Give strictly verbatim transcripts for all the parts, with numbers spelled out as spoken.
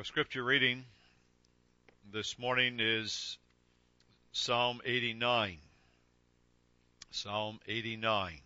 Our scripture reading this morning is Psalm eighty-nine. Psalm eighty-nine.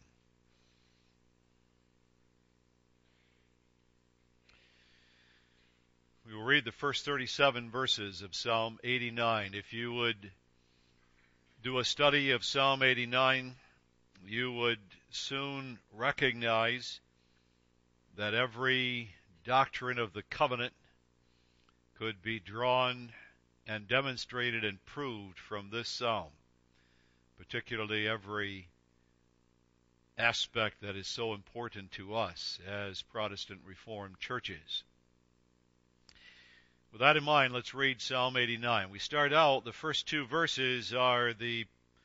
We will read the first thirty-seven verses of Psalm eighty-nine. If you would do a study of Psalm eighty-nine, you would soon recognize that every doctrine of the covenant could be drawn and demonstrated and proved from this psalm, particularly every aspect that is so important to us as Protestant Reformed churches. With that in mind, let's read Psalm eighty-nine. We start out, the first two verses are the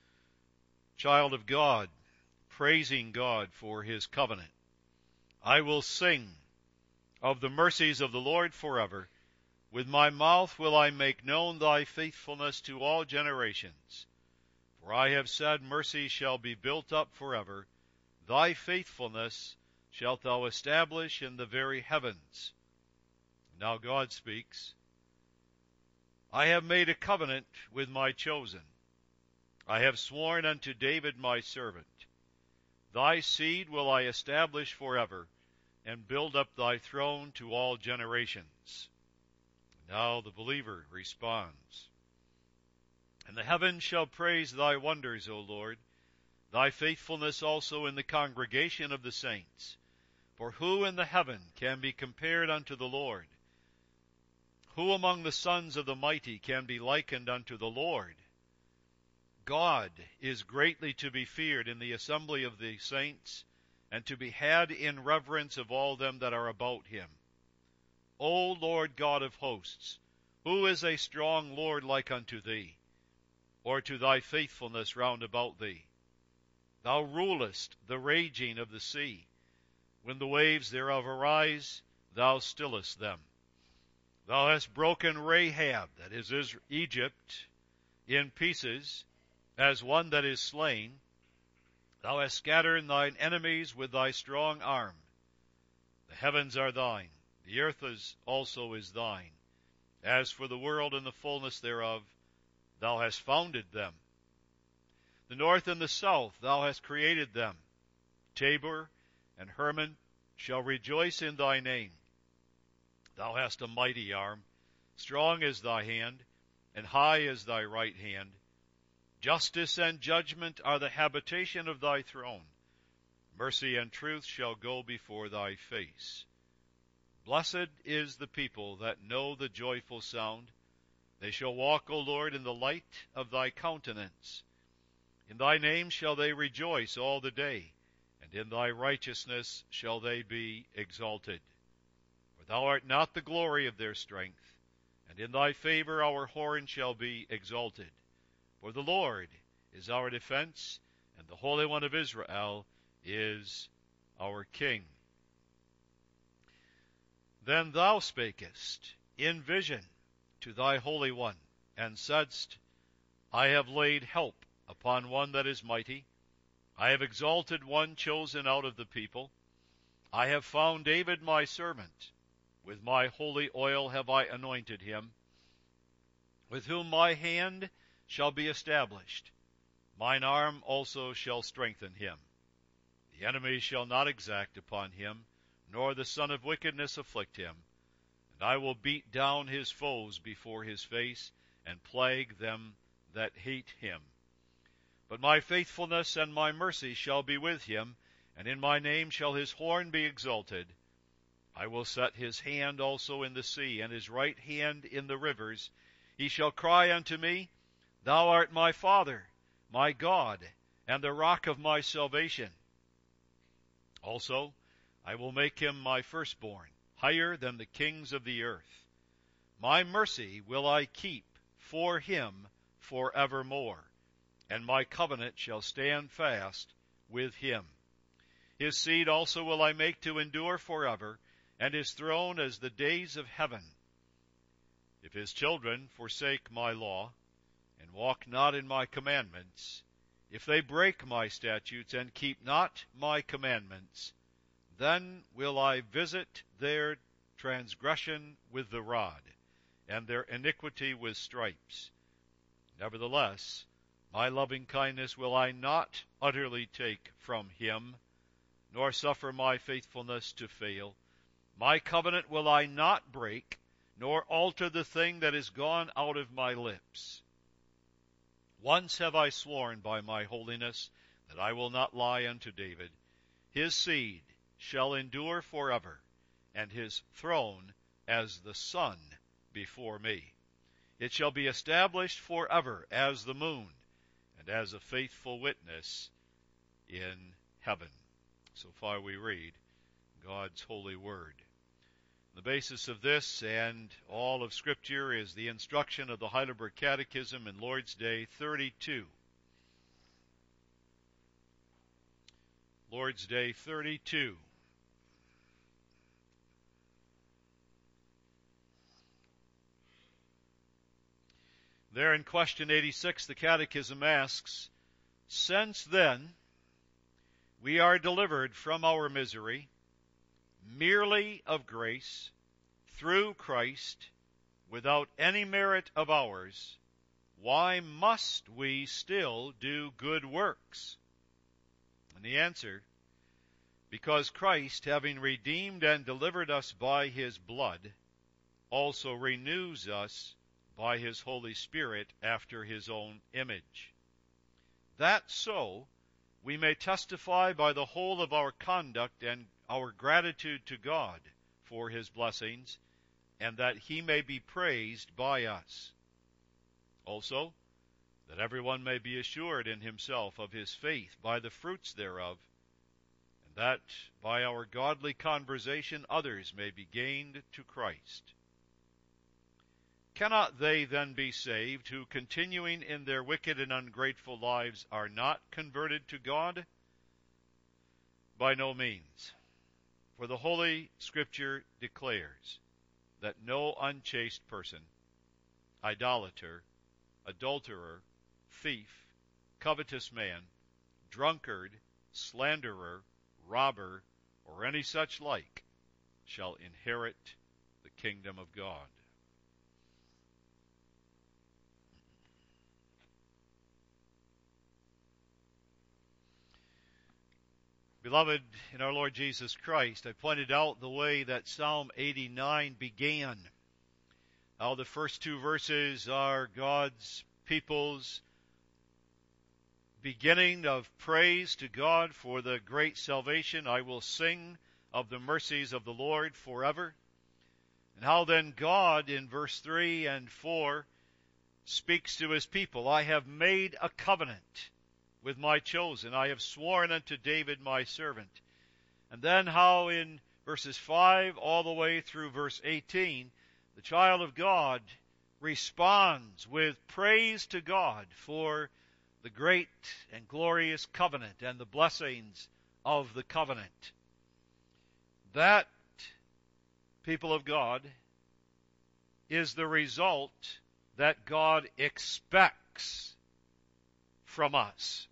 child of God praising God for his covenant. I will sing of the mercies of the Lord forever. With my mouth will I make known thy faithfulness to all generations. For I have said, mercy shall be built up forever. Thy faithfulness shalt thou establish in the very heavens. Now God speaks. I have made a covenant with my chosen. I have sworn unto David my servant. Thy seed will I establish forever, and build up thy throne to all generations. Now the believer responds. And the heavens shall praise thy wonders, O Lord, thy faithfulness also in the congregation of the saints. For who in the heaven can be compared unto the Lord? Who among the sons of the mighty can be likened unto the Lord? God is greatly to be feared in the assembly of the saints, and to be had in reverence of all them that are about him. O Lord God of hosts, who is a strong Lord like unto thee, or to thy faithfulness round about thee? Thou rulest the raging of the sea. When the waves thereof arise, thou stillest them. Thou hast broken Rahab, that is Egypt, in pieces, as one that is slain. Thou hast scattered thine enemies with thy strong arm. The heavens are thine, the earth is also is thine. As for the world and the fullness thereof, thou hast founded them. The north and the south, thou hast created them. Tabor and Hermon shall rejoice in thy name. Thou hast a mighty arm, strong is thy hand, and high is thy right hand. Justice and judgment are the habitation of thy throne. Mercy and truth shall go before thy face. Blessed is the people that know the joyful sound. They shall walk, O Lord, in the light of thy countenance. In thy name shall they rejoice all the day, and in thy righteousness shall they be exalted. For thou art not the glory of their strength, and in thy favor our horn shall be exalted. For the Lord is our defense, and the Holy One of Israel is our King. Then thou spakest in vision to thy Holy One, and saidst, I have laid help upon one that is mighty. I have exalted one chosen out of the people. I have found David my servant. With my holy oil have I anointed him, with whom my hand shall be established. Mine arm also shall strengthen him. The enemy shall not exact upon him, nor the son of wickedness afflict him. And I will beat down his foes before his face, and plague them that hate him. But my faithfulness and my mercy shall be with him, and in my name shall his horn be exalted. I will set his hand also in the sea, and his right hand in the rivers. He shall cry unto me, Thou art my Father, my God, and the rock of my salvation. Also, I will make him my firstborn, higher than the kings of the earth. My mercy will I keep for him forevermore, and my covenant shall stand fast with him. His seed also will I make to endure forever, and his throne as the days of heaven. If his children forsake my law, and walk not in my commandments, if they break my statutes and keep not my commandments, then will I visit their transgression with the rod, and their iniquity with stripes. Nevertheless, my loving kindness will I not utterly take from him, nor suffer my faithfulness to fail. My covenant will I not break, nor alter the thing that is gone out of my lips. Once have I sworn by my holiness that I will not lie unto David. His seed shall endure forever, and his throne as the sun before me. It shall be established forever as the moon, and as a faithful witness in heaven. So far we read God's holy word. The basis of this and all of Scripture is the instruction of the Heidelberg Catechism in Lord's Day thirty-two. Lord's Day thirty-two. There in question eighty-six, the Catechism asks, "Since then we are delivered from our misery, merely of grace, through Christ, without any merit of ours, why must we still do good works?" And the answer, because Christ, having redeemed and delivered us by his blood, also renews us by his Holy Spirit after his own image. That so we may testify by the whole of our conduct and our gratitude to God for his blessings, and that he may be praised by us. Also, that everyone may be assured in himself of his faith by the fruits thereof, and that by our godly conversation others may be gained to Christ. Cannot they then be saved who, continuing in their wicked and ungrateful lives, are not converted to God? By no means. For the Holy Scripture declares that no unchaste person, idolater, adulterer, thief, covetous man, drunkard, slanderer, robber, or any such like, shall inherit the kingdom of God. Beloved in our Lord Jesus Christ, I pointed out the way that Psalm eighty-nine began. How the first two verses are God's people's beginning of praise to God for the great salvation. I will sing of the mercies of the Lord forever. And how then God in verse three and four speaks to his people. I have made a covenant with my chosen. I have sworn unto David my servant. And then how in verses five all the way through verse eighteen, the child of God responds with praise to God for the great and glorious covenant and the blessings of the covenant. That, people of God, is the result that God expects from us.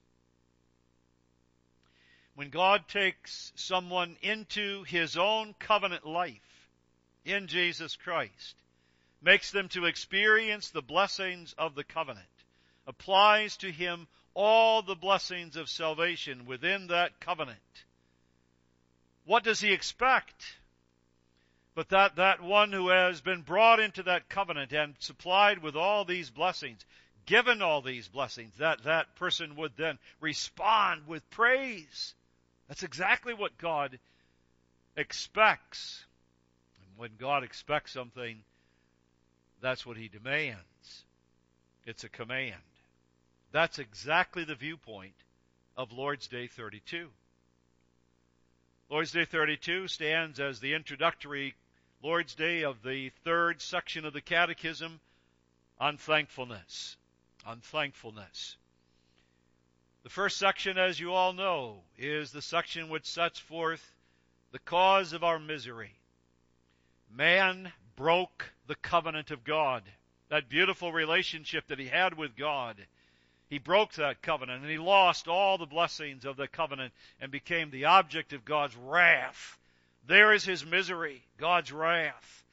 When God takes someone into his own covenant life in Jesus Christ, makes them to experience the blessings of the covenant, applies to him all the blessings of salvation within that covenant, what does he expect? But that that one who has been brought into that covenant and supplied with all these blessings, given all these blessings, that that person would then respond with praise. That's exactly what God expects. And when God expects something, that's what he demands. It's a command. That's exactly the viewpoint of Lord's Day thirty-two. Lord's Day thirty-two stands as the introductory Lord's Day of the third section of the Catechism on thankfulness. On thankfulness. The first section, as you all know, is the section which sets forth the cause of our misery. Man broke the covenant of God, that beautiful relationship that he had with God. He broke that covenant, and he lost all the blessings of the covenant and became the object of God's wrath. There is his misery, God's wrath,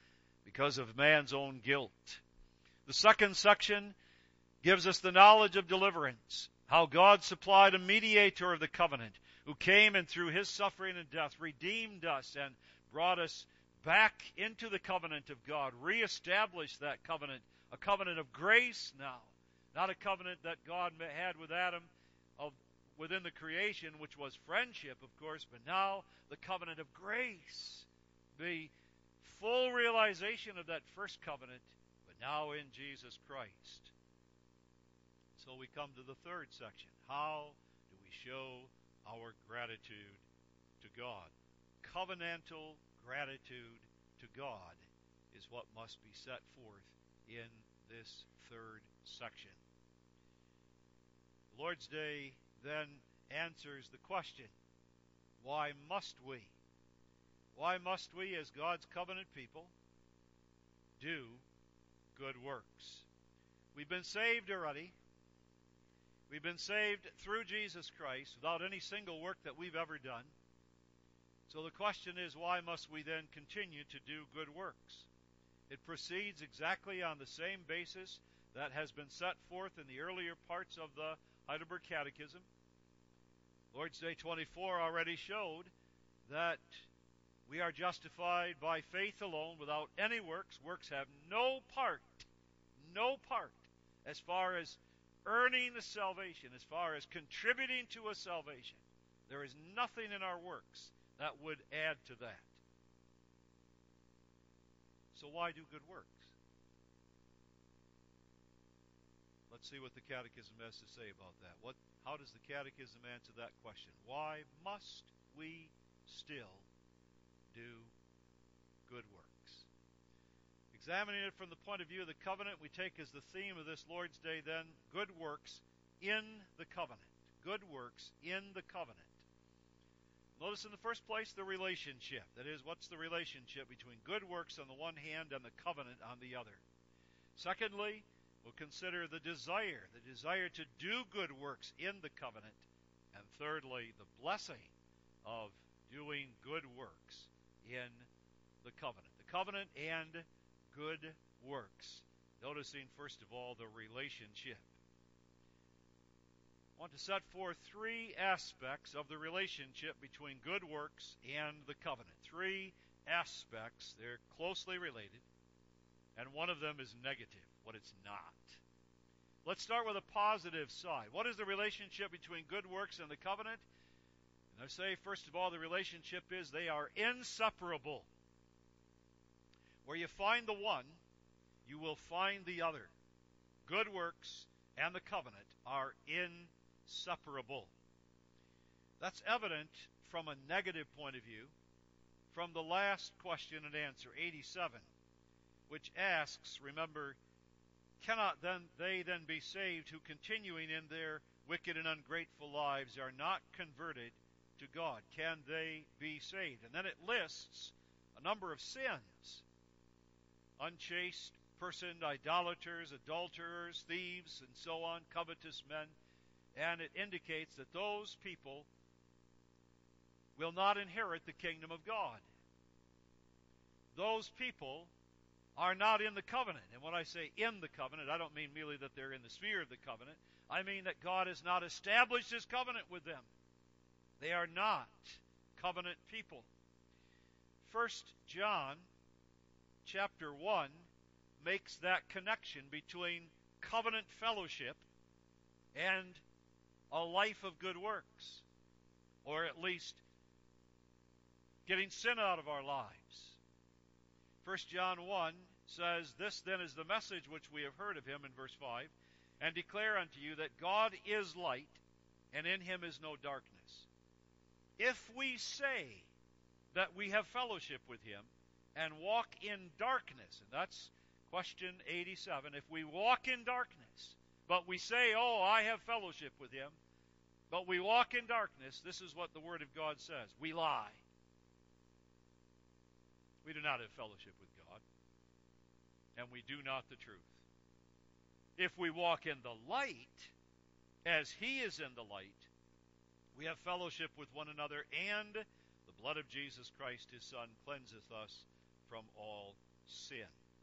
because of man's own guilt. The second section gives us the knowledge of deliverance, how God supplied a mediator of the covenant who came and through his suffering and death redeemed us and brought us back into the covenant of God, reestablished that covenant, a covenant of grace now, not a covenant that God had with Adam of within the creation, which was friendship, of course, but now the covenant of grace, the full realization of that first covenant, but now in Jesus Christ. So we come to the third section. How do we show our gratitude to God? Covenantal gratitude to God is what must be set forth in this third section. The Lord's Day then answers the question, why must we? Why must we, as God's covenant people, do good works? We've been saved already. We've been saved through Jesus Christ without any single work that we've ever done. So the question is, why must we then continue to do good works? It proceeds exactly on the same basis that has been set forth in the earlier parts of the Heidelberg Catechism. Lord's Day twenty-four already showed that we are justified by faith alone without any works. Works have no part, no part as far as earning the salvation, as far as contributing to a salvation. There is nothing in our works that would add to that. So why do good works? Let's see what the Catechism has to say about that. What, how does the Catechism answer that question? Why must we still do good works? Examining it from the point of view of the covenant, we take as the theme of this Lord's Day then, good works in the covenant. Good works in the covenant. Notice in the first place the relationship. That is, what's the relationship between good works on the one hand and the covenant on the other? Secondly, we'll consider the desire, the desire to do good works in the covenant. And thirdly, the blessing of doing good works in the covenant. The covenant and good works. Noticing, first of all, the relationship. I want to set forth three aspects of the relationship between good works and the covenant. Three aspects. They're closely related, and one of them is negative, what it's not. Let's start with a positive side. What is the relationship between good works and the covenant? And I say, first of all, the relationship is they are inseparable. Where you find the one, you will find the other. Good works and the covenant are inseparable. That's evident from a negative point of view from the last question and answer, eighty-seven, which asks, remember, cannot then they then be saved who, continuing in their wicked and ungrateful lives, are not converted to God? Can they be saved? And then it lists a number of sins. Unchaste person, idolaters, adulterers, thieves, and so on, covetous men. And it indicates that those people will not inherit the kingdom of God. Those people are not in the covenant. And when I say in the covenant, I don't mean merely that they're in the sphere of the covenant. I mean that God has not established his covenant with them. They are not covenant people. First John chapter one makes that connection between covenant fellowship and a life of good works, or at least getting sin out of our lives. First John one says, "This then is the message which we have heard of him," in verse five, "and declare unto you that God is light, and in him is no darkness. If we say that we have fellowship with him and walk in darkness," and that's question eighty-seven, if we walk in darkness, but we say, "Oh, I have fellowship with him," but we walk in darkness, this is what the Word of God says: we lie. We do not have fellowship with God, and we do not the truth. If we walk in the light, as he is in the light, we have fellowship with one another, and the blood of Jesus Christ, his Son, cleanseth us from all sin.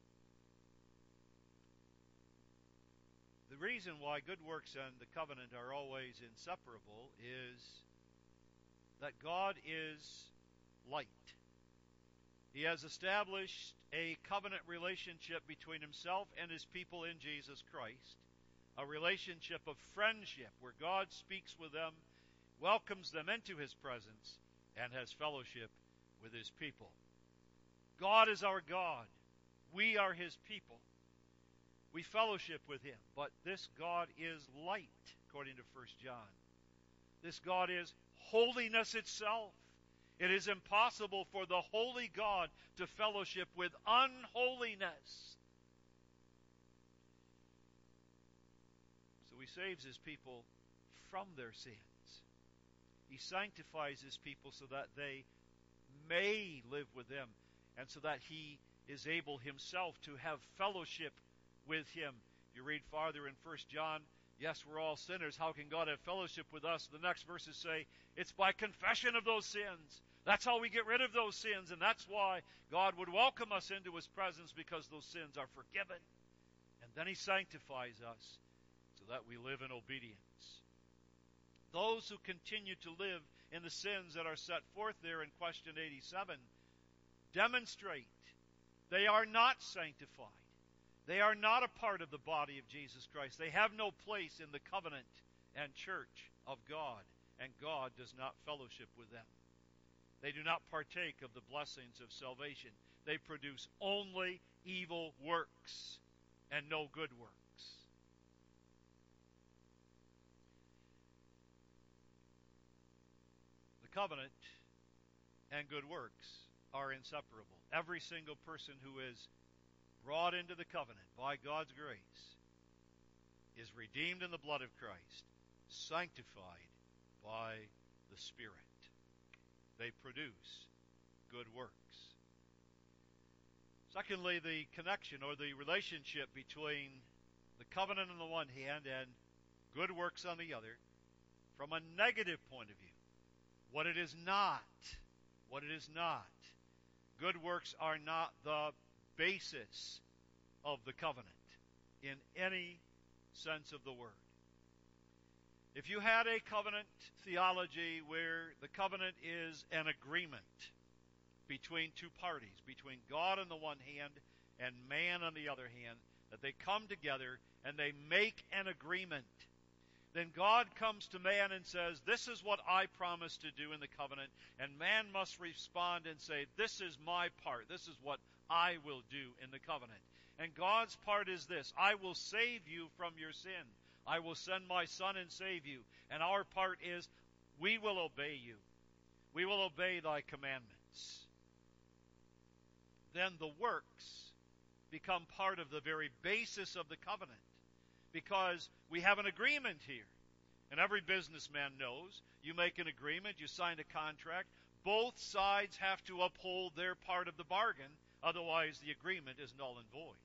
The reason why good works and the covenant are always inseparable is that God is light. He has established a covenant relationship between himself and his people in Jesus Christ, a relationship of friendship where God speaks with them, welcomes them into his presence, and has fellowship with his people. God is our God. We are his people. We fellowship with him, but this God is light, according to First John. This God is holiness itself. It is impossible for the holy God to fellowship with unholiness. So he saves his people from their sins. He sanctifies his people so that they may live with them, and so that he is able himself to have fellowship with him. If you read farther in First John, yes, we're all sinners. How can God have fellowship with us? The next verses say, it's by confession of those sins. That's how we get rid of those sins, and that's why God would welcome us into his presence, because those sins are forgiven. And then he sanctifies us so that we live in obedience. Those who continue to live in the sins that are set forth there in question eighty-seven demonstrate they are not sanctified. They are not a part of the body of Jesus Christ. They have no place in the covenant and church of God, and God does not fellowship with them. They do not partake of the blessings of salvation. They produce only evil works and no good works. The covenant and good works are inseparable. Every single person who is brought into the covenant by God's grace is redeemed in the blood of Christ, sanctified by the Spirit. They produce good works. Secondly, the connection or the relationship between the covenant on the one hand and good works on the other, from a negative point of view. What it is not. What it is not. Good works are not the basis of the covenant in any sense of the word. If you had a covenant theology where the covenant is an agreement between two parties, between God on the one hand and man on the other hand, that they come together and they make an agreement, then God comes to man and says, this is what I promised to do in the covenant, and man must respond and say, this is my part, this is what I will do in the covenant. And God's part is this: I will save you from your sin. I will send my Son and save you. And our part is, we will obey you. We will obey thy commandments. Then the works become part of the very basis of the covenant, because we have an agreement here. And every businessman knows, you make an agreement, you sign a contract, both sides have to uphold their part of the bargain, otherwise the agreement is null and void.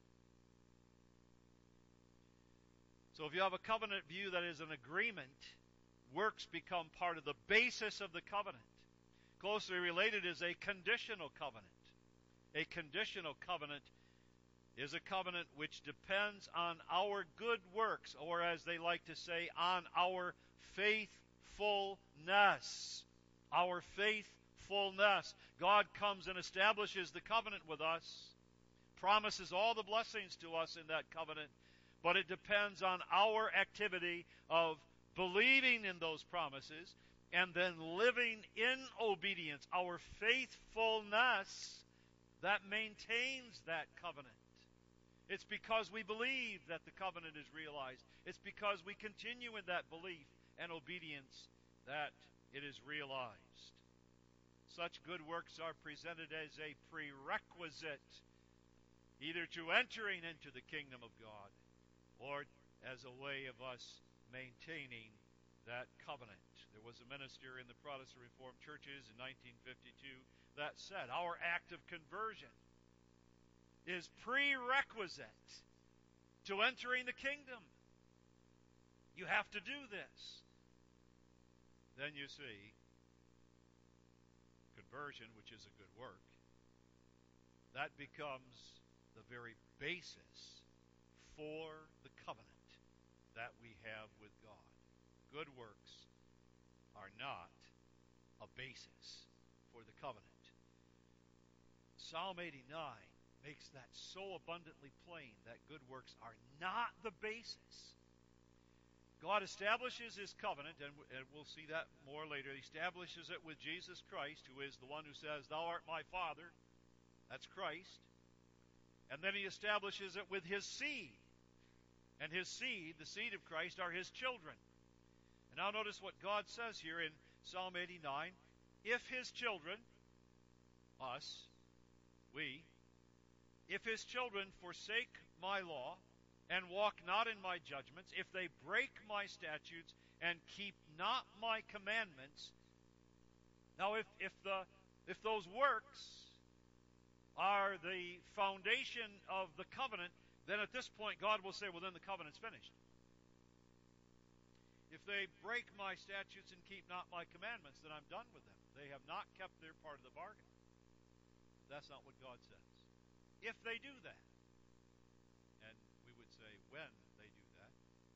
So if you have a covenant view that is an agreement, works become part of the basis of the covenant. Closely related is a conditional covenant. A conditional covenant is a covenant which depends on our good works, or as they like to say, on our faithfulness. Our faithfulness. God comes and establishes the covenant with us, promises all the blessings to us in that covenant, but it depends on our activity of believing in those promises and then living in obedience. Our faithfulness that maintains that covenant. It's because we believe that the covenant is realized. It's because we continue in that belief and obedience that it is realized. Such good works are presented as a prerequisite either to entering into the kingdom of God or as a way of us maintaining that covenant. There was a minister in the Protestant Reformed churches in nineteen fifty-two that said, our act of conversion is prerequisite to entering the kingdom. You have to do this. Then you see, conversion, which is a good work, That becomes the very basis for the covenant that we have with God. Good works are not a basis for the covenant. Psalm eighty-nine makes that so abundantly plain that good works are not the basis. God establishes his covenant, and we'll see that more later. He establishes it with Jesus Christ, who is the one who says, "Thou art my Father." That's Christ. And then he establishes it with his seed. And his seed, the seed of Christ, are his children. And now notice what God says here in Psalm eighty-nine. If his children, us, we, if his children forsake my law and walk not in my judgments, if they break my statutes and keep not my commandments. Now if, if the if those works are the foundation of the covenant, then at this point God will say, well, then the covenant's finished. If they break my statutes and keep not my commandments, then I'm done with them. They have not kept their part of the bargain. That's not what God says. If they do that, and we would say when they do that,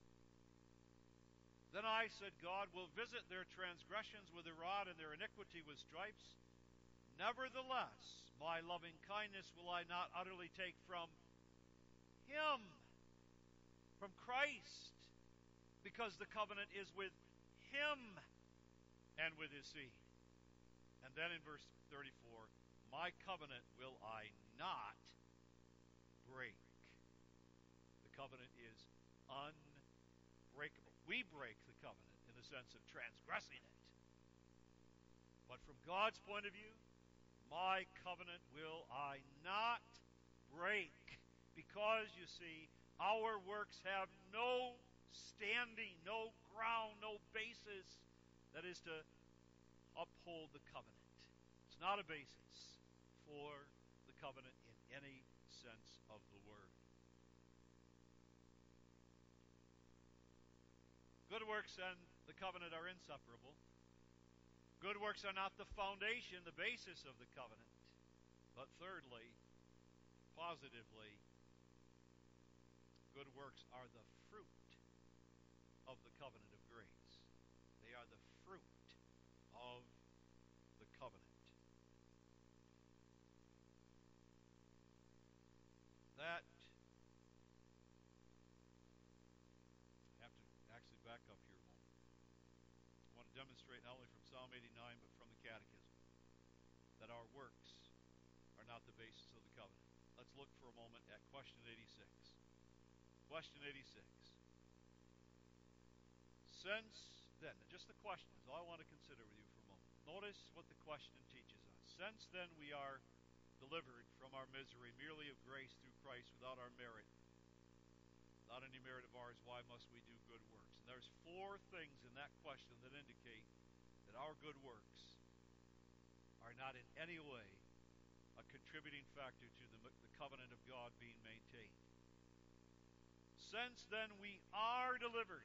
then I, said God, will visit their transgressions with a rod and their iniquity with stripes. Nevertheless, my loving kindness will I not utterly take from him, from Christ, because the covenant is with him and with his seed. And then in verse thirty-four, my covenant will I not break. The covenant is unbreakable. We break the covenant in the sense of transgressing it. But from God's point of view, my covenant will I not break. Because, you see, our works have no standing, no ground, no basis that is to uphold the covenant. It's not a basis for the covenant in any sense of the word. Good works and the covenant are inseparable. Good works are not the foundation, the basis of the covenant. But thirdly, positively, good works are the fruit of the covenant of grace. They are the fruit of the covenant. That, I have to actually back up here a moment. I want to demonstrate not only from Psalm eighty-nine, but from the Catechism, that our works are not the basis of the covenant. Let's look for a moment at question eighty-six. Question eighty-six. Since then, just the question is all I want to consider with you for a moment. Notice what the question teaches us. Since then we are delivered from our misery merely of grace through Christ without our merit, without any merit of ours, why must we do good works? And there's four things in that question that indicate that our good works are not in any way a contributing factor to the, the covenant of God being maintained. Since then we are delivered.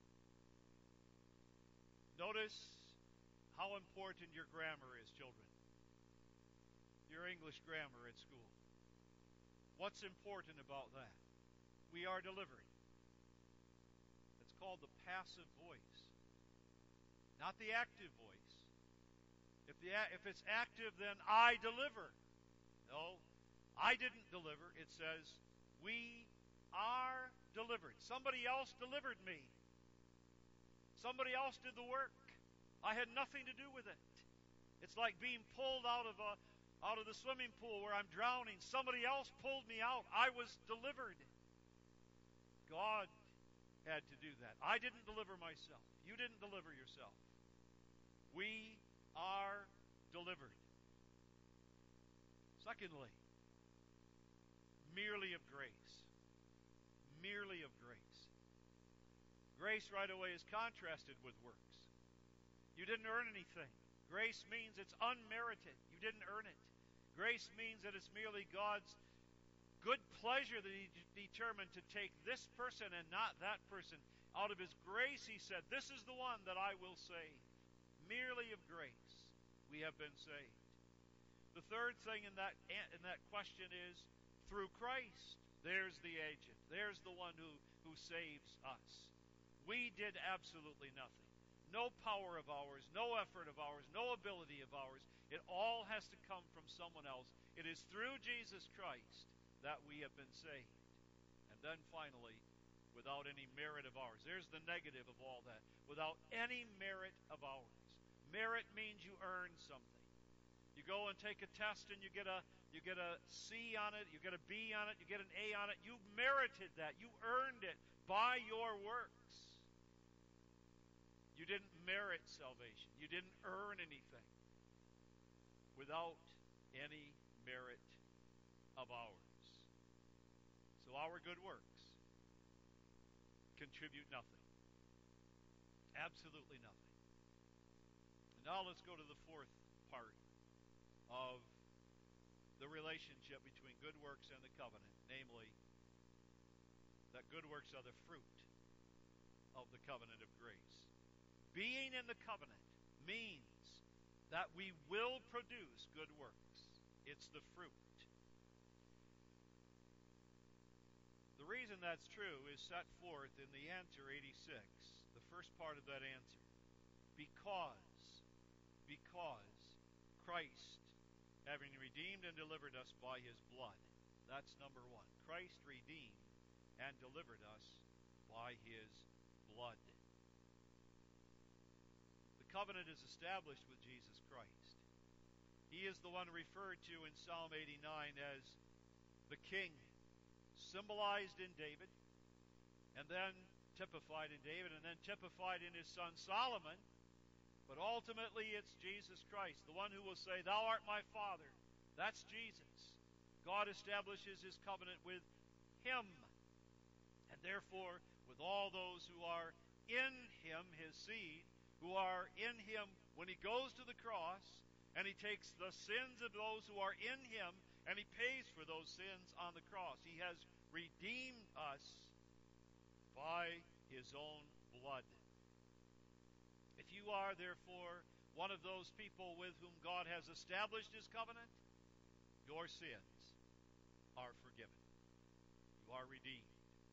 Notice how important your grammar is, children. Your English grammar at school. What's important about that? We are delivered. It's called the passive voice, not the active voice. If the if it's active, then I deliver. No, I didn't deliver. It says we are delivered. Somebody else delivered me. Somebody else did the work. I had nothing to do with it. It's like being pulled out of a out of the swimming pool where I'm drowning. Somebody else pulled me out. I was delivered. God had to do that. I didn't deliver myself. You didn't deliver yourself. We are delivered. Secondly, merely of grace. Merely of grace. Grace right away is contrasted with works. You didn't earn anything. Grace means it's unmerited. You didn't earn it. Grace means that it's merely God's good pleasure that He determined to take this person and not that person. Out of His grace, He said, this is the one that I will save. Merely of grace, we have been saved. The third thing in that in that question is through Christ. There's the agent. There's the one who, who saves us. We did absolutely nothing. No power of ours, no effort of ours, no ability of ours. It all has to come from someone else. It is through Jesus Christ that we have been saved. And then finally, without any merit of ours. There's the negative of all that. Without any merit of ours. Merit means you earn something. You go and take a test and you get a you get a C on it, you get a B on it, you get an A on it. You merited that. You earned it by your works. You didn't merit salvation. You didn't earn anything without any merit of ours. So our good works contribute nothing. Absolutely nothing. And now let's go to the fourth part of the relationship between good works and the covenant, namely that good works are the fruit of the covenant of grace. Being in the covenant means that we will produce good works. It's the fruit. The reason that's true is set forth in the answer eighty-six, the first part of that answer. Because, because Christ, having redeemed and delivered us by his blood. That's number one. Christ redeemed and delivered us by his blood. The covenant is established with Jesus Christ. He is the one referred to in Psalm eighty-nine as the king, symbolized in David, and then typified in David, and then typified in his son Solomon. But ultimately it's Jesus Christ, the one who will say, "Thou art my Father." That's Jesus. God establishes his covenant with him. And therefore, with all those who are in him, his seed, who are in him when he goes to the cross, and he takes the sins of those who are in him, and he pays for those sins on the cross. He has redeemed us by his own blood. If you are, therefore, one of those people with whom God has established his covenant, your sins are forgiven. You are redeemed.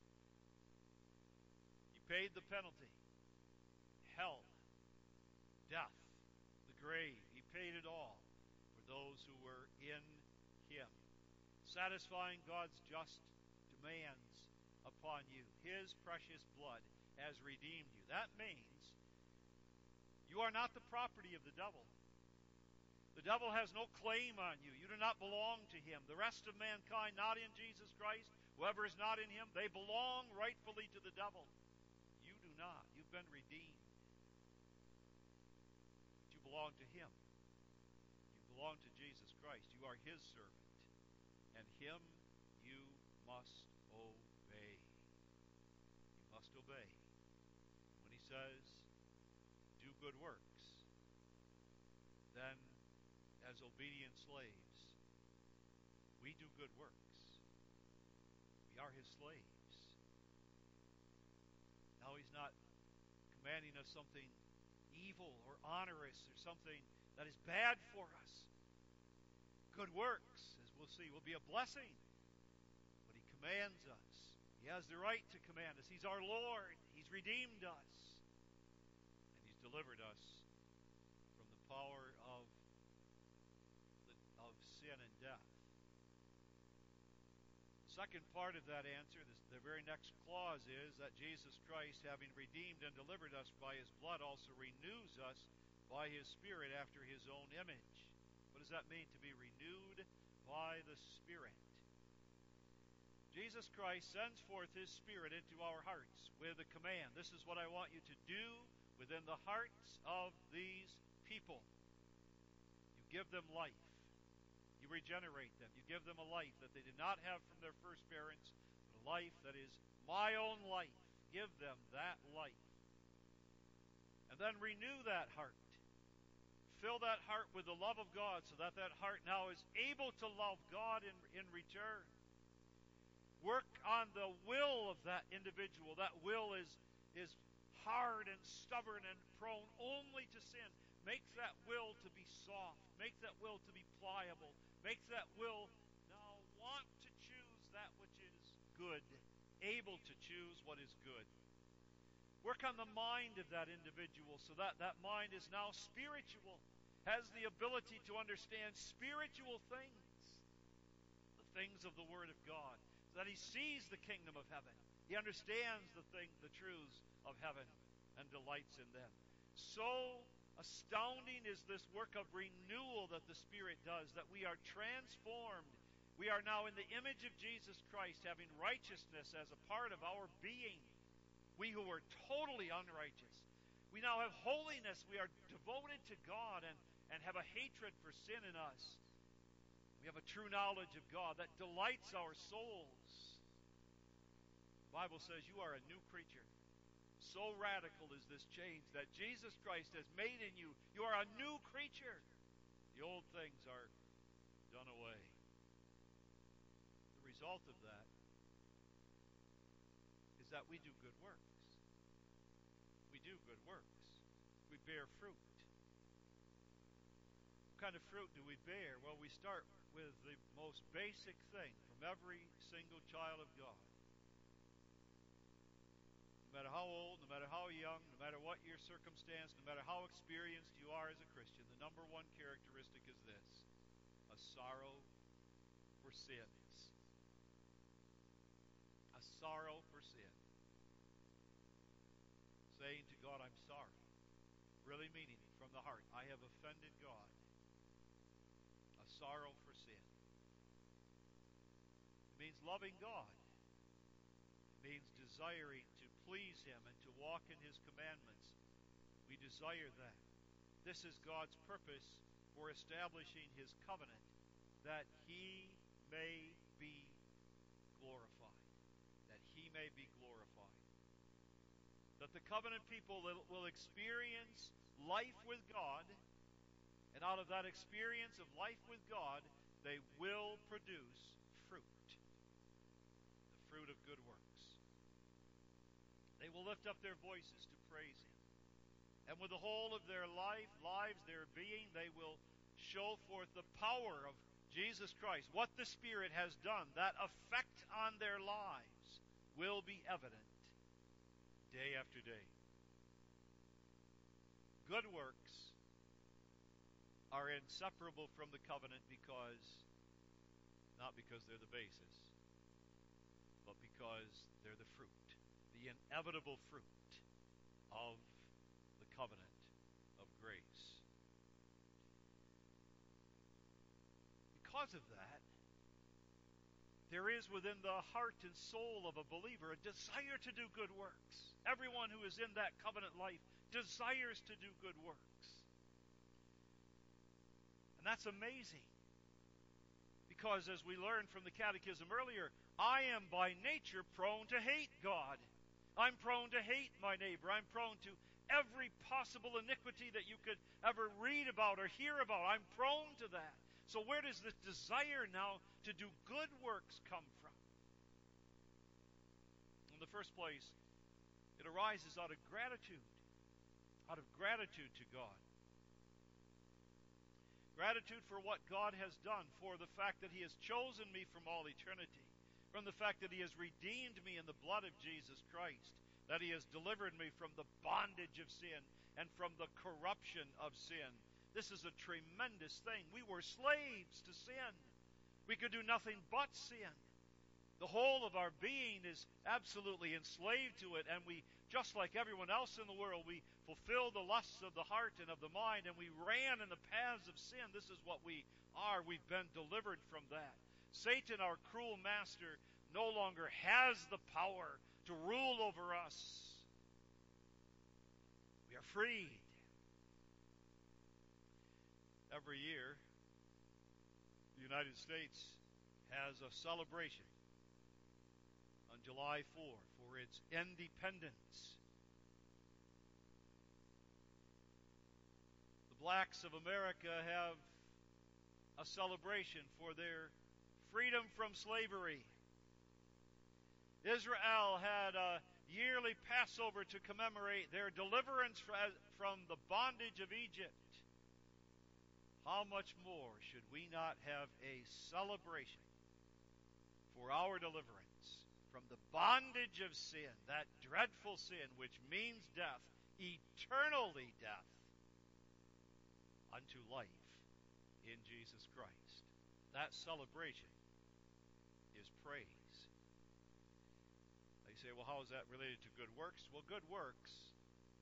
He paid the penalty. Hell, death, the grave. He paid it all for those who were in him, satisfying God's just demands upon you. His precious blood has redeemed you. That means you are not the property of the devil. The devil has no claim on you. You do not belong to him. The rest of mankind not in Jesus Christ, whoever is not in him, they belong rightfully to the devil. You do not. You've been redeemed. But you belong to him. You belong to Jesus Christ. You are his servant. And him you must obey. You must obey. When he says, do good works, then as obedient slaves, we do good works. We are his slaves. Now he's not commanding us something evil or onerous or something that is bad for us. Good works, as we'll see, will be a blessing. But he commands us. He has the right to command us. He's our Lord. He's redeemed us. And he's delivered us from the power of, the, of sin and death. The second part of that answer, this, the very next clause, is that Jesus Christ, having redeemed and delivered us by his blood, also renews us by his Spirit after his own image. What does that mean, to be renewed by the Spirit? Jesus Christ sends forth his Spirit into our hearts with a command. This is what I want you to do within the hearts of these people. You give them life. You regenerate them. You give them a life that they did not have from their first parents, but a life that is my own life. Give them that life. And then renew that heart. Fill that heart with the love of God so that that heart now is able to love God in, in return. Work on the will of that individual. That will is, is hard and stubborn and prone only to sin. makes that will to be soft, makes that will to be pliable, makes that will now want to choose that which is good, able to choose what is good. Work on the mind of that individual so that that mind is now spiritual, has the ability to understand spiritual things, the things of the Word of God, so that he sees the kingdom of heaven. He understands the thing, the truths of heaven, and delights in them. So astounding is this work of renewal that the Spirit does, that we are transformed. We are now in the image of Jesus Christ, having righteousness as a part of our being. We who were totally unrighteous. We now have holiness. We are devoted to God and, and have a hatred for sin in us. We have a true knowledge of God that delights our souls. The Bible says you are a new creature. So radical is this change that Jesus Christ has made in you. You are a new creature. The old things are done away. The result of that is that we do good works. We do good works. We bear fruit. What kind of fruit do we bear? Well, we start with the most basic thing from every single child of God. No matter how old, no matter how young, no matter what your circumstance, no matter how experienced you are as a Christian, the number one characteristic is this: a sorrow for sins. A sorrow for sin. Saying to God, I'm sorry. Really meaning it from the heart. I have offended God. A sorrow for sin. It means loving God. It means desiring to please Him and to walk in His commandments. We desire that. This is God's purpose for establishing His covenant, that He may be glorified. That He may be glorified. That the covenant people will experience life with God, and out of that experience of life with God, they will produce fruit. The fruit of good works. They will lift up their voices to praise Him. And with the whole of their life, lives, their being, they will show forth the power of Jesus Christ. What the Spirit has done, that effect on their lives will be evident day after day. Good works are inseparable from the covenant because, not because they're the basis, but because they're the fruit, the inevitable fruit of the covenant of grace. Because of that, there is within the heart and soul of a believer a desire to do good works. Everyone who is in that covenant life desires to do good works. And that's amazing. Because as we learned from the catechism earlier, I am by nature prone to hate God. I'm prone to hate my neighbor. I'm prone to every possible iniquity that you could ever read about or hear about. I'm prone to that. So where does this desire now to do good works come from? In the first place, it arises out of gratitude. Out of gratitude to God. Gratitude for what God has done, for the fact that He has chosen me from all eternity, from the fact that He has redeemed me in the blood of Jesus Christ, that He has delivered me from the bondage of sin and from the corruption of sin. This is a tremendous thing. We were slaves to sin. We could do nothing but sin. The whole of our being is absolutely enslaved to it, and we, just like everyone else in the world, we fulfill the lusts of the heart and of the mind, and we ran in the paths of sin. This is what we are. We've been delivered from that. Satan, our cruel master, no longer has the power to rule over us. We are freed. Every year, the United States has a celebration on July fourth for its independence. The blacks of America have a celebration for their freedom from slavery. Israel had a yearly Passover to commemorate their deliverance from the bondage of Egypt. how much more should we not have a celebration for our deliverance from the bondage of sin, that dreadful sin which means death, eternally death, unto life in Jesus Christ. That celebration is praise. They say, well, how is that related to good works? Well, good works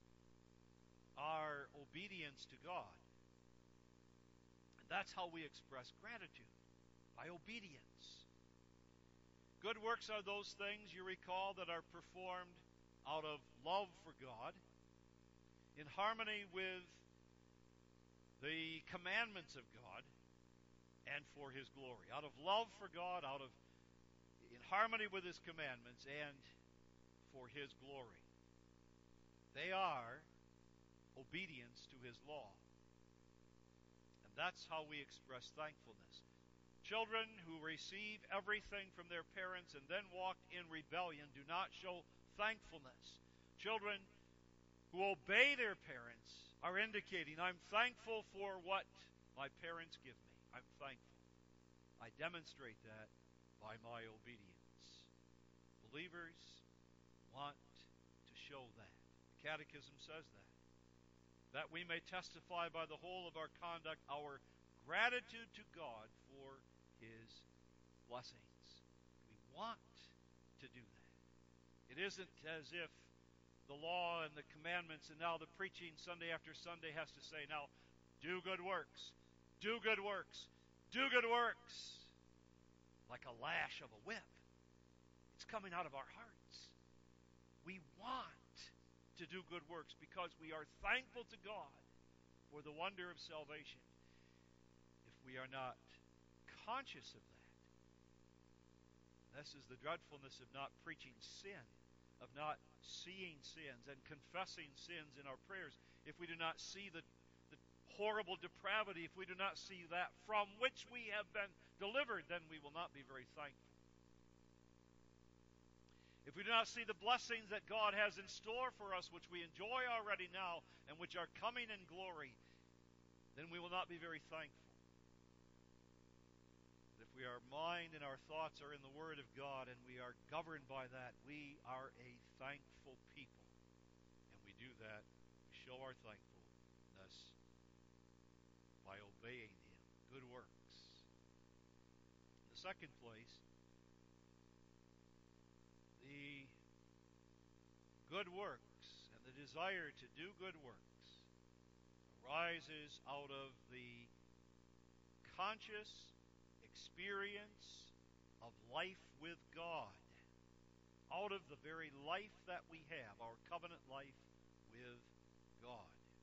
are obedience to God. And that's how we express gratitude, by obedience. Good works are those things, you recall, that are performed out of love for God, in harmony with the commandments of God, and for His glory. Out of love for God, out of in harmony with His commandments, and for His glory. They are obedience to His law. And that's how we express thankfulness. Children who receive everything from their parents and then walk in rebellion do not show thankfulness. Children who obey their parents are indicating, I'm thankful for what my parents give me. I'm thankful. I demonstrate that by my obedience. Believers want to show that. The Catechism says that. That we may testify by the whole of our conduct our gratitude to God for His blessings. We want to do that. It isn't as if the law and the commandments and now the preaching Sunday after Sunday has to say, now, do good works, do good works, do good works, like a lash of a whip. It's coming out of our hearts. We want to do good works because we are thankful to God for the wonder of salvation. If we are not conscious of that, this is the dreadfulness of not preaching sin, of not seeing sins and confessing sins in our prayers. If we do not see the, the horrible depravity, if we do not see that from which we have been delivered, then we will not be very thankful. If we do not see the blessings that God has in store for us, which we enjoy already now and which are coming in glory, then we will not be very thankful. But if we, our mind and our thoughts are in the Word of God and we are governed by that, we are a thankful people. And we do that, we show our thankfulness by obeying Him. Good works. In the second place, the good works and the desire to do good works arises out of the conscious experience of life with God, out of the very life that we have, our covenant life with God.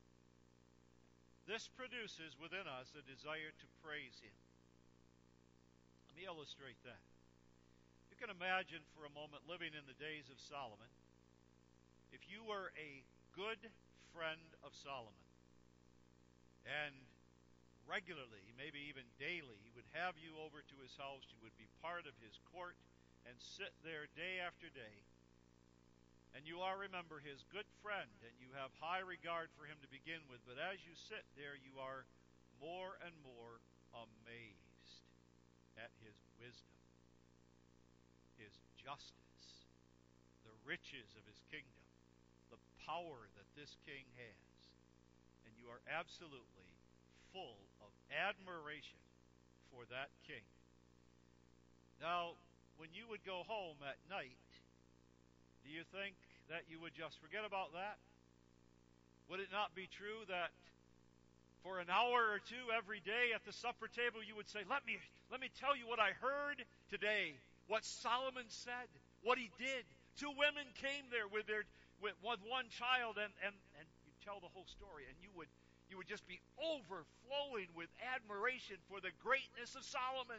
This produces within us a desire to praise Him. Let me illustrate that. You can imagine for a moment living in the days of Solomon. If you were a good friend of Solomon, and regularly, maybe even daily, he would have you over to his house, you would be part of his court, and sit there day after day, and you are, remember, his good friend, and you have high regard for him to begin with, but as you sit there, you are more and more amazed at his wisdom, His justice, the riches of His kingdom, the power that this king has. And you are absolutely full of admiration for that king. Now, when you would go home at night, do you think that you would just forget about that? Would it not be true that for an hour or two every day at the supper table you would say, let me, let me tell you what I heard today, what Solomon said, what he did. Two women came there with their with, with one child, and, and, and you tell the whole story, and you would you would just be overflowing with admiration for the greatness of Solomon.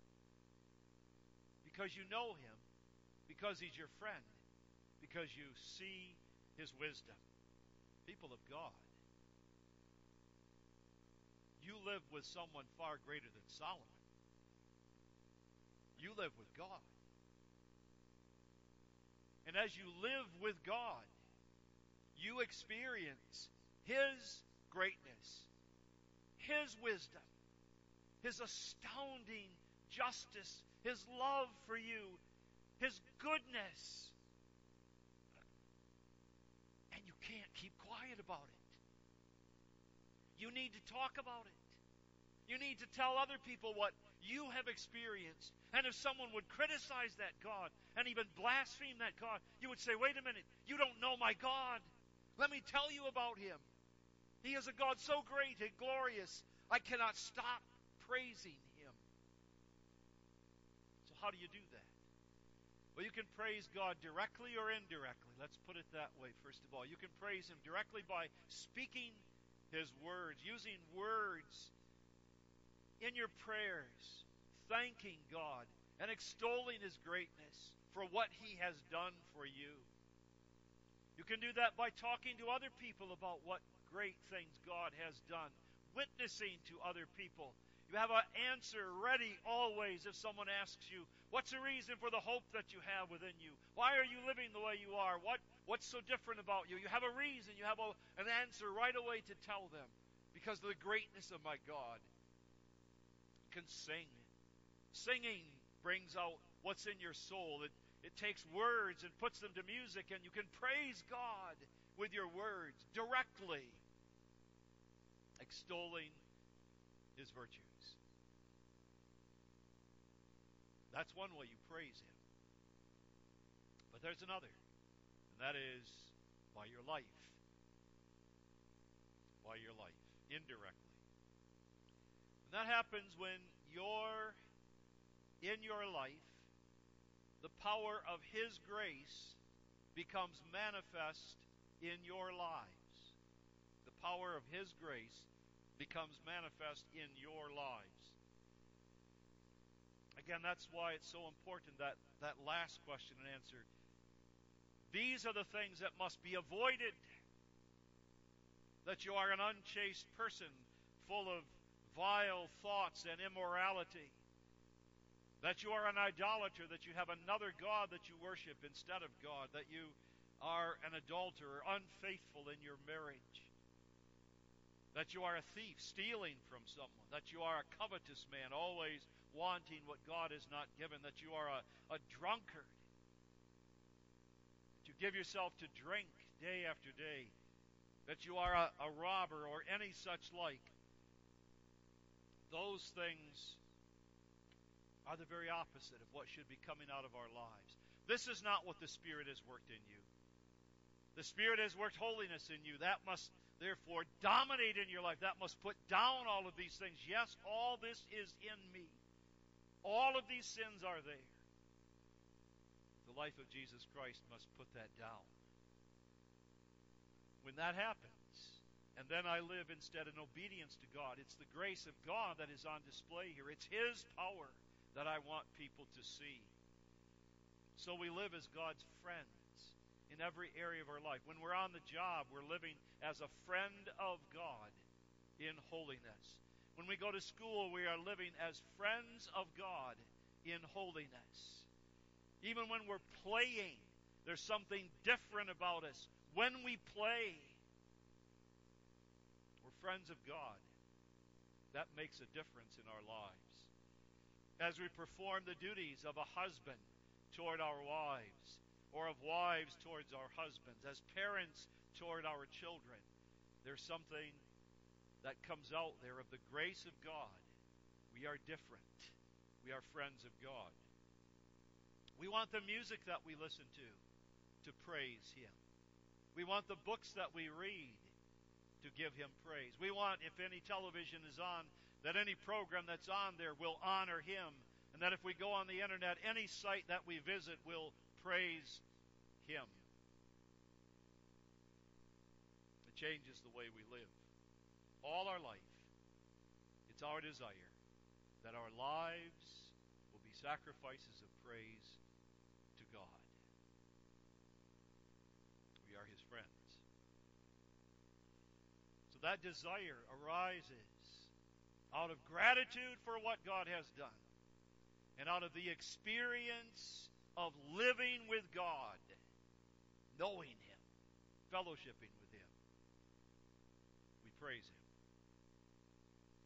Because you know him, because he's your friend, because you see his wisdom. People of God, you live with someone far greater than Solomon. You live with God. And as you live with God, you experience His greatness, His wisdom, His astounding justice, His love for you, His goodness. And you can't keep quiet about it. You need to talk about it. You need to tell other people what you have experienced. And if someone would criticize that God and even blaspheme that God, you would say, wait a minute, you don't know my God. Let me tell you about Him. He is a God so great and glorious, I cannot stop praising Him. So how do you do that? Well, you can praise God directly or indirectly. Let's put it that way, first of all. You can praise Him directly by speaking His words, using words in your prayers, thanking God and extolling His greatness for what He has done for you. You can do that by talking to other people about what great things God has done, witnessing to other people. You have an answer ready always if someone asks you, what's the reason for the hope that you have within you? Why are you living the way you are? What, what's so different about you? You have a reason. You have a, an answer right away to tell them because of the greatness of my God. You can sing. Singing brings out what's in your soul. It, it takes words and puts them to music, and you can praise God with your words directly, extolling His virtues. That's one way you praise Him. But there's another, and that is by your life. By your life, indirectly. And that happens when you're in your life, the power of His grace becomes manifest in your lives. The power of His grace becomes manifest in your lives. Again, that's why it's so important, that, that last question and answer. These are the things that must be avoided. That you are an unchaste person, full of vile thoughts and immorality. That you are an idolater, that you have another God that you worship instead of God. That you are an adulterer, unfaithful in your marriage. That you are a thief, stealing from someone. That you are a covetous man, always wanting what God has not given. That you are a, a drunkard. That you give yourself to drink day after day. That you are a, a robber or any such like. Those things are the very opposite of what should be coming out of our lives. This is not what the Spirit has worked in you. The Spirit has worked holiness in you. That must therefore dominate in your life. That must put down all of these things. Yes, all this is in me. All of these sins are there. The life of Jesus Christ must put that down. When that happens, and then I live instead in obedience to God, it's the grace of God that is on display here. It's His power that I want people to see. So we live as God's friends in every area of our life. When we're on the job, we're living as a friend of God in holiness. When we go to school, we are living as friends of God in holiness. Even when we're playing, there's something different about us. When we play, we're friends of God. That makes a difference in our lives. As we perform the duties of a husband toward our wives, or of wives towards our husbands, as parents toward our children, there's something that comes out there of the grace of God. We are different. We are friends of God. We want the music that we listen to to praise Him. We want the books that we read to give Him praise. We want, if any television is on, that any program that's on there will honor Him, and that if we go on the internet, any site that we visit will praise Him. It changes the way we live. All our life, it's our desire that our lives will be sacrifices of praise to God. We are His friends. So that desire arises out of gratitude for what God has done, and out of the experience of living with God, knowing Him, fellowshipping with Him. We praise Him.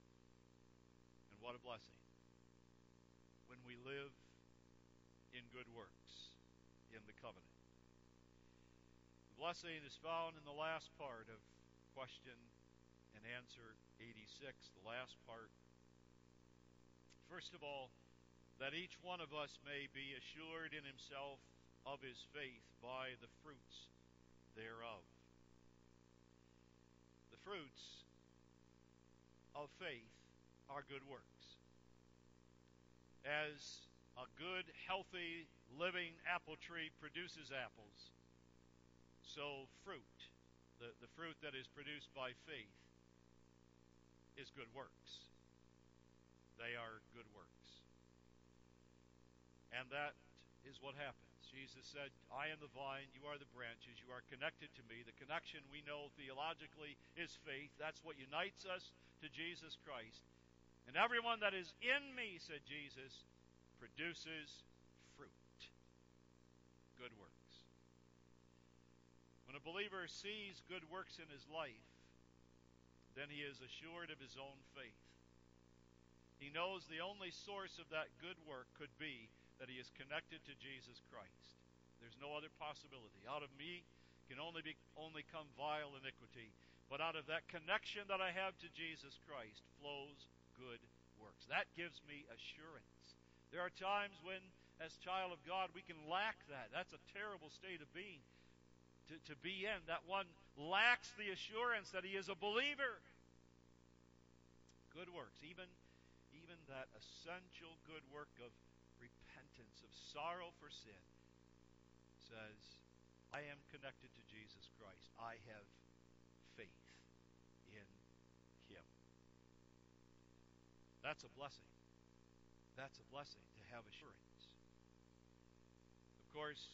what a blessing when we live in good works in the covenant. The blessing is found in the last part of question and answer eighty-six, the last part. First of all, that each one of us may be assured in himself of his faith by the fruits thereof. The fruits of faith are good works. As a good, healthy, living apple tree produces apples, so fruit, the, the fruit that is produced by faith, is good works. They are good works. And that is what happens. Jesus said, I am the vine, you are the branches, you are connected to me. The connection we know theologically is faith. That's what unites us to Jesus Christ. And everyone that is in me, said Jesus, produces fruit. Good works. When a believer sees good works in his life, then he is assured of his own faith. He knows the only source of that good work could be that he is connected to Jesus Christ. There's no other possibility. Out of me can only be only come vile iniquity, but out of that connection that I have to Jesus Christ flows good works. That gives me assurance. There are times when, as child of God, we can lack that. That's a terrible state of being to, to be in. That one lacks the assurance that he is a believer. Good works, even, even that essential good work of repentance, of sorrow for sin, says, I am connected to Jesus Christ. I have faith in him. That's a blessing. That's a blessing to have assurance. Of course,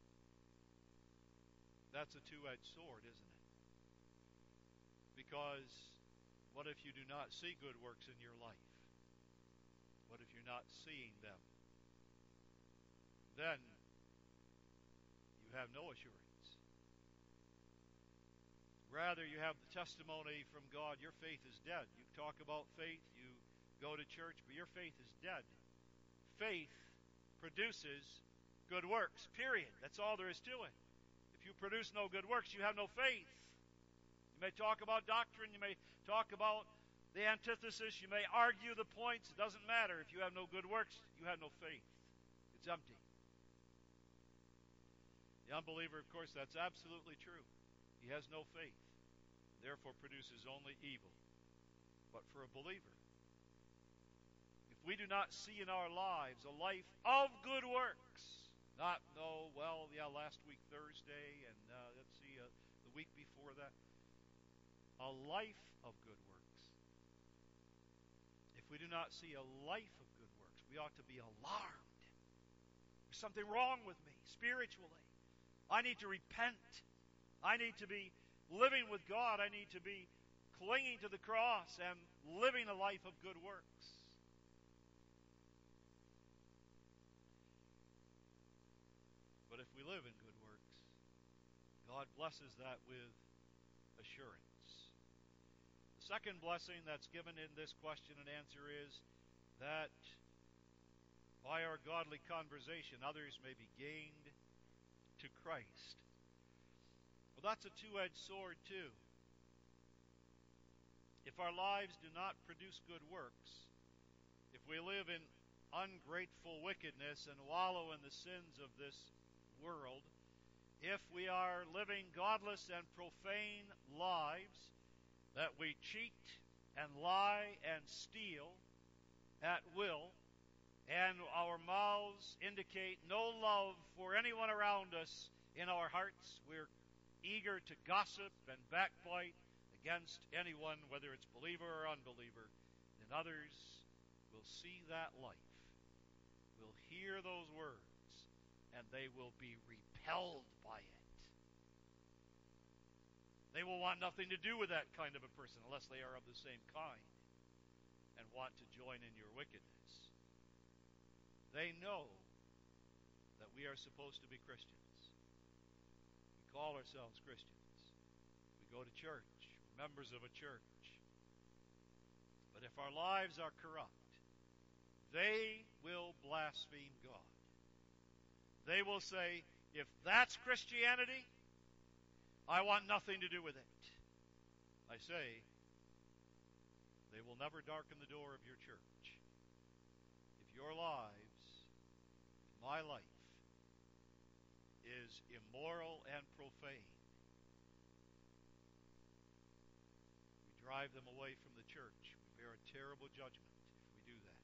that's a two-edged sword, isn't it? Because what if you do not see good works in your life? What if you're not seeing them? Then you have no assurance. Rather, you have the testimony from God, your faith is dead. You talk about faith, you go to church, but your faith is dead. Faith produces good works, period. That's all there is to it. If you produce no good works, you have no faith. You may talk about doctrine, you may talk about the antithesis, you may argue the points. It doesn't matter. If you have no good works, you have no faith. It's empty. The unbeliever, of course, that's absolutely true. He has no faith, therefore produces only evil. But for a believer, if we do not see in our lives a life of good works, not, no, well, yeah, last week Thursday, and uh, let's see, uh, the week before that, a life of good works. If we do not see a life of good works, we ought to be alarmed. There's something wrong with me spiritually. I need to repent. I need to be living with God. I need to be clinging to the cross and living a life of good works. But if we live in good works, God blesses that with assurance. The second blessing that's given in this question and answer is that by our godly conversation, others may be gained to Christ. Well, that's a two-edged sword, too. If our lives do not produce good works, if we live in ungrateful wickedness and wallow in the sins of this world, if we are living godless and profane lives, that we cheat and lie and steal at will, and our mouths indicate no love for anyone around us in our hearts, we're eager to gossip and backbite against anyone, whether it's believer or unbeliever, then others will see that life, will hear those words, and they will be repelled by it. They will want nothing to do with that kind of a person unless they are of the same kind and want to join in your wickedness. They know that we are supposed to be Christians. We call ourselves Christians. We go to church, we're members of a church. But if our lives are corrupt, they will blaspheme God. They will say, if that's Christianity, I want nothing to do with it. I say, they will never darken the door of your church. If your lives, my life, is immoral and profane, we drive them away from the church. We bear a terrible judgment if we do that.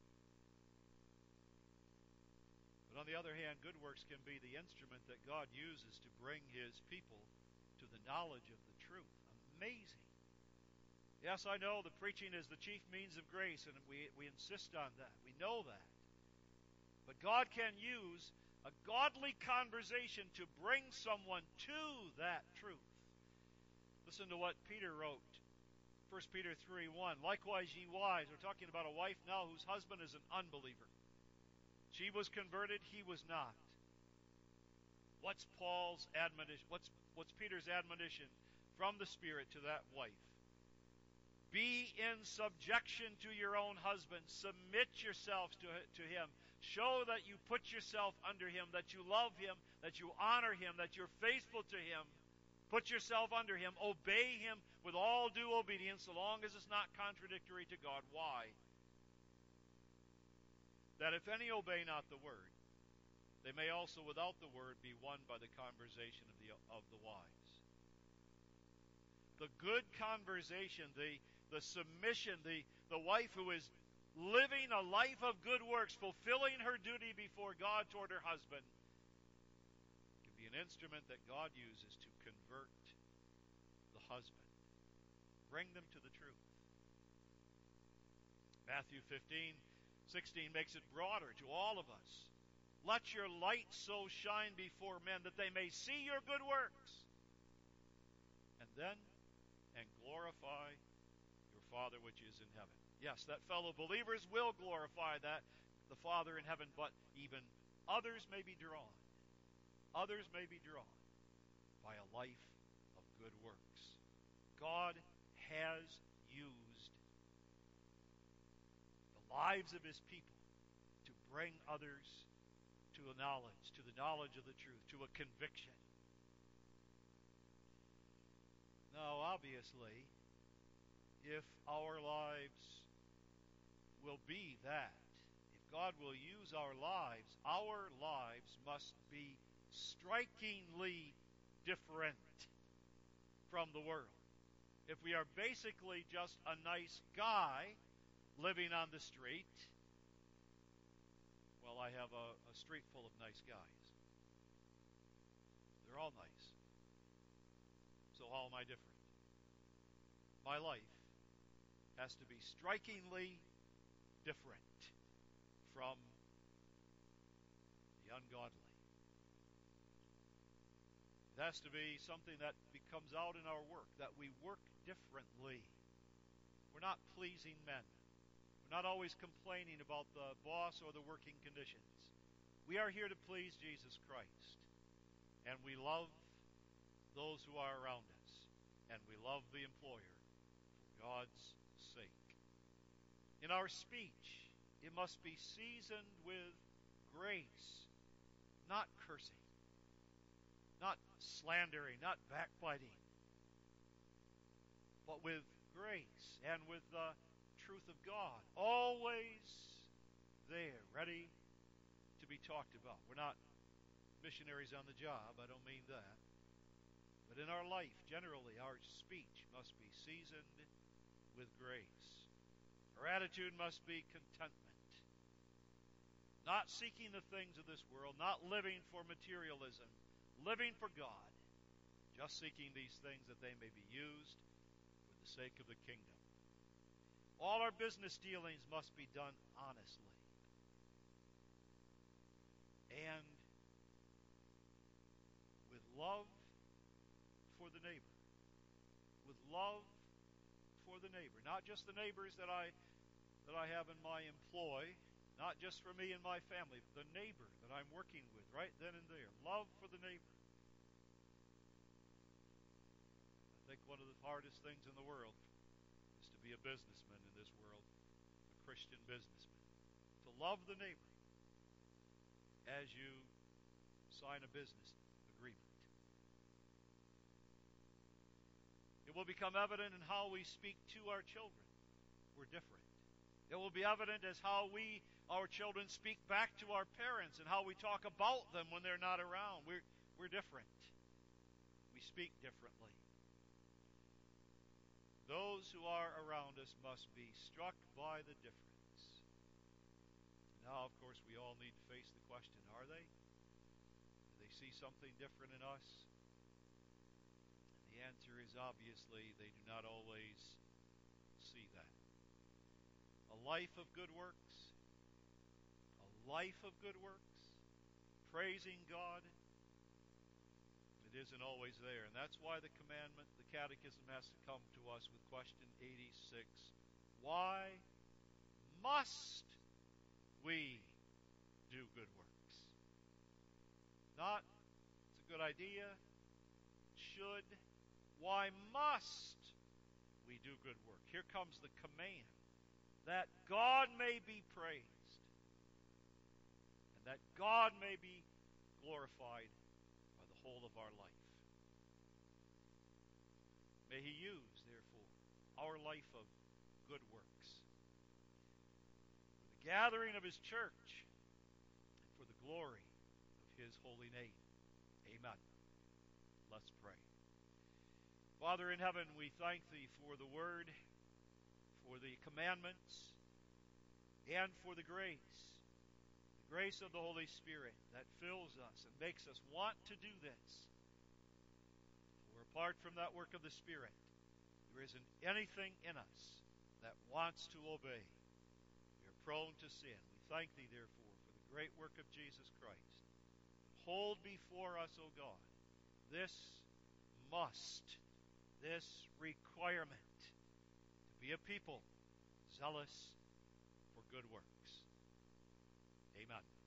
But on the other hand, good works can be the instrument that God uses to bring His people to the knowledge of the truth. Amazing. Yes, I know the preaching is the chief means of grace, and we, we insist on that. We know that. But God can use a godly conversation to bring someone to that truth. Listen to what Peter wrote, First Peter three one. Likewise, ye wives, we're talking about a wife now whose husband is an unbeliever. She was converted, he was not. What's Paul's admonition? What's, what's Peter's admonition from the Spirit to that wife? Be in subjection to your own husband. Submit yourselves to, to him. Show that you put yourself under him, that you love him, that you honor him, that you're faithful to him. Put yourself under him. Obey him with all due obedience, so long as it's not contradictory to God. Why? That if any obey not the word, they may also without the word be won by the conversation of the of the wise. The good conversation, the, the submission, the, the wife who is living a life of good works, fulfilling her duty before God toward her husband, can be an instrument that God uses to convert the husband, bring them to the truth. Matthew fifteen sixteen makes it broader to all of us. Let your light so shine before men that they may see your good works, and then and glorify your Father which is in heaven. Yes, that fellow believers will glorify that, the Father in heaven, but even others may be drawn. Others may be drawn by a life of good works. God has used the lives of His people to bring others to a knowledge, to the knowledge of the truth, to a conviction. Now, obviously, if our lives will be that, if God will use our lives, our lives must be strikingly different from the world. If we are basically just a nice guy living on the street, well, I have a, a street full of nice guys. They're all nice. So how am I different? My life has to be strikingly different from the ungodly. It has to be something that comes out in our work, that we work differently. We're not pleasing men. We're not always complaining about the boss or the working conditions. We are here to please Jesus Christ. And we love those who are around us. And we love the employer for God's sake. In our speech, it must be seasoned with grace, not cursing, not slandering, not backbiting, but with grace and with the truth of God, always there, ready to be talked about. We're not missionaries on the job, I don't mean that. But in our life, generally, our speech must be seasoned with grace. Our attitude must be contentment. Not seeking the things of this world, not living for materialism, living for God, just seeking these things that they may be used for the sake of the kingdom. All our business dealings must be done honestly. And with love for the neighbor. With love for the neighbor. Not just the neighbors that I that I have in my employ, not just for me and my family, but the neighbor that I'm working with right then and there. Love for the neighbor. I think one of the hardest things in the world is to be a businessman in this world, a Christian businessman. to love the neighbor as you sign a business agreement. It will become evident in how we speak to our children. We're different. It will be evident as how we, our children, speak back to our parents and how we talk about them when they're not around. We're, we're different. We speak differently. Those who are around us must be struck by the difference. Now, of course, we all need to face the question, are they? Do they see something different in us? And the answer is obviously they do not always see that. A life of good works, a life of good works, praising God, it isn't always there. And that's why the commandment, the catechism, has to come to us with question eighty-six. Why must we do good works? Not, it's a good idea, should. Why must we do good work? Here comes the command. That God may be praised, and that God may be glorified by the whole of our life. May He use, therefore, our life of good works for the gathering of His church and for the glory of His holy name. Amen. Let's pray. Father in heaven, we thank Thee for the Word, for the commandments, and for the grace, the grace of the Holy Spirit that fills us and makes us want to do this. For apart from that work of the Spirit, there isn't anything in us that wants to obey. We are prone to sin. We thank Thee, therefore, for the great work of Jesus Christ. Hold before us, O God, this must, this requirement, to be a people zealous for good works. Amen.